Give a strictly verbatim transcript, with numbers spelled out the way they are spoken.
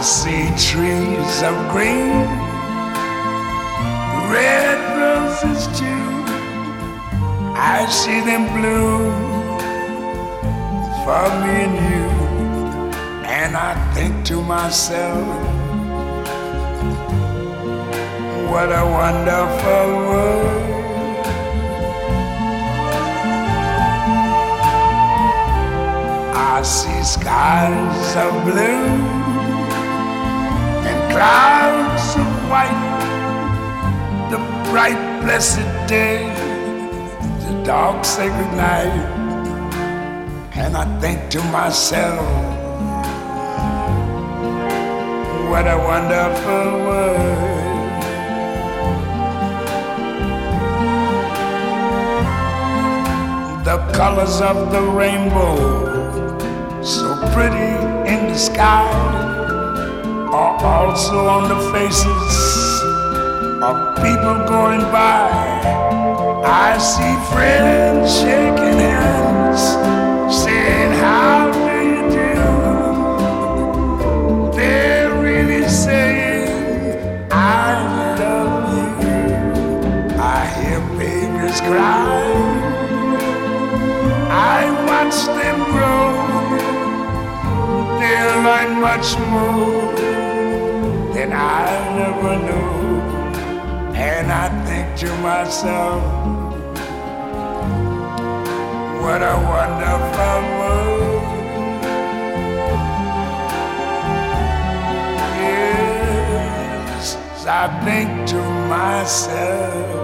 I see trees of green, red roses too. I see them bloom for me and you. And I think to myself, what a wonderful world. I see skies of blue and clouds of white, the bright blessed day, the dark sacred night. And I think to myself, what a wonderful world. The colors of the rainbow, so pretty in the sky, are also on the faces of people going by. I see friends shaking hands, saying, how do you do? They're really saying, I love you. I hear babies cry, I watch them grow. They'll learn much more than I never knew. And I think to myself, what a wonderful world. Yes, I think to myself,